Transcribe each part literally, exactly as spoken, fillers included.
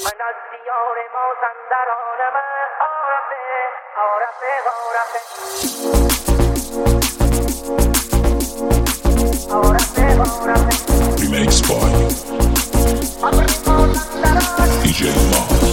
من از دیار مازندرانم عارفه عارفه عارفه عارفه عارفه Remix by دی جی Maz.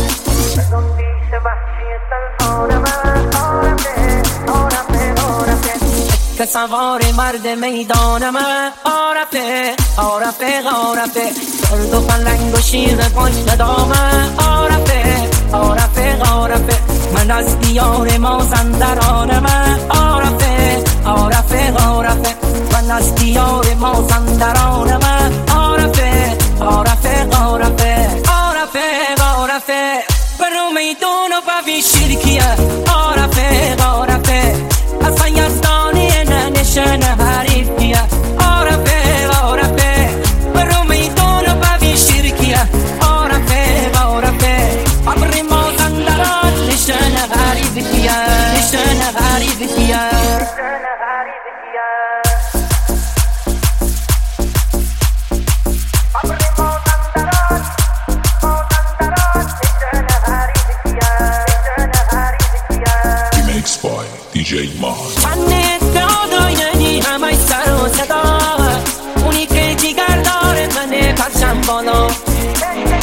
که سوار مرد میدانم عارفه عارفه عارفه درد و پلنگ و شیر پشت دامم عارفه عارفه عارفه من از دیار مازندرانم عارفه عارفه عارفه من از دیار مازندرانم عارفه عارفه عارفه عارفه عارفه برو میدون و ببین شرکیه عارفه عارفه اصلا یزدانی ننشن حریفیه عارفه عارفه برو میدون و ببین شرکیه عارفه عارفه عبر مازندران نشن حریفیه نشن حریفیه دی جی Maz. من دادا یعنی همه سر و صدا اونی که جیگر داره منه پرچم بالا